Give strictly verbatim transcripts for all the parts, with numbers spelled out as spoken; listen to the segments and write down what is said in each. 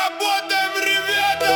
Работаем, ребята!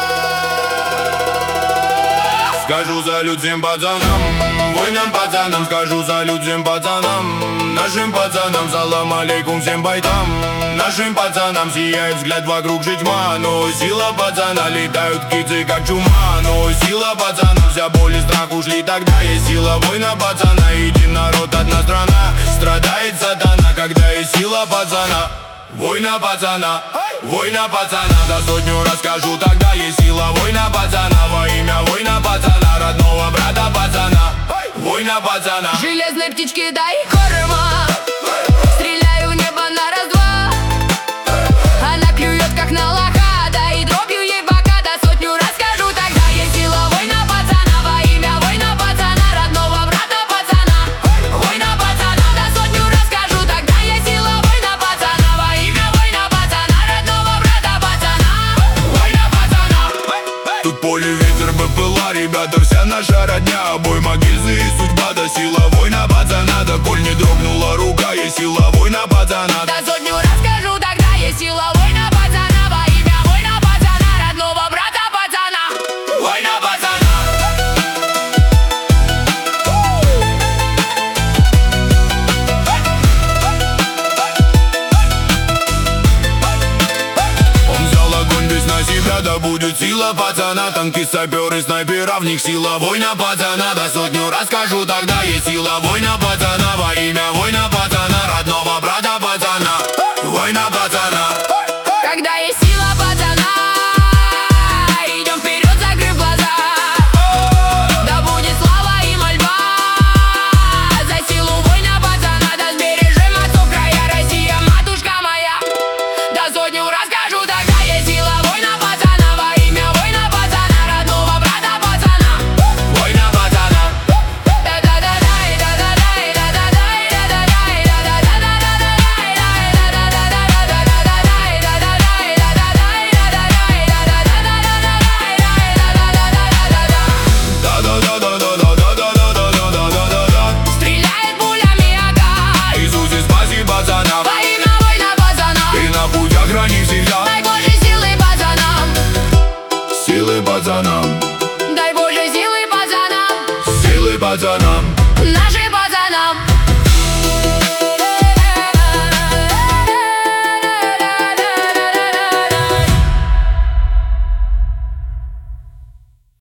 Скажу салют всем пацанам, воинам пацанам, скажу салют всем пацанам, нашим пацанам, салам алейкум всем байтам. Нашим пацанам сияет взгляд, вокруг же тьма, но сила пацана, летают птицы как чума. Но сила пацана, вся боль и страх ушли, тогда есть сила воина пацана. Един народ, одна страна, страдает сатана, когда есть сила пацана. Война пацана, война пацана, да сотню расскажу, тогда есть сила воина пацана. Во имя воина пацана, родного брата пацана. Война пацана. Железные птички, дай корма, стреляю в небо на раз-два. Она клюет как на лоха, да и дробью ей бока, да сотню расскажу, тогда есть сила воина пацана. Во имя воина пацана, родного брата пацана. Война пацана, да сотню расскажу, тогда есть сила воина пацана. Во имя воина пацана, родного брата пацана. Война пацана. Тут поле, ветер, БПЛА, ребята, вся наша родня. Бой могильзы и судьба, да сила воина пацана. Да коль не дрогнула рука, есть сила воина пацана. Да сотню расскажу, тогда есть сила воина пацана. Во имя воина пацана, родного брата пацана. Война пацана. Он взял огонь весь на себя, да будет сила пацана. Танки, саперы, снайпера, в них сила воина пацана. Да сотню расскажу, тогда есть сила воина пацана. Во имя воина пацана, родного брата пацана. Война пацана. Когда есть сила пацана, идем вперед, закрыв глаза. Да будет слава и мольба за силу воина пацана. Да сбережем отцов края, Россия, матушка моя. Да сотню расскажу, тогда есть сила воина пацана. Во имя воина пацана, родного брата пацана. Война пацана. Стреляет пулями огонь. Иисусе, спаси пацана. Во имя воина пацана. И на путях храни всегда. Дай Боже силы пацанам. Силы пацанам. Дай Боже силы пацанам. Силы пацанам.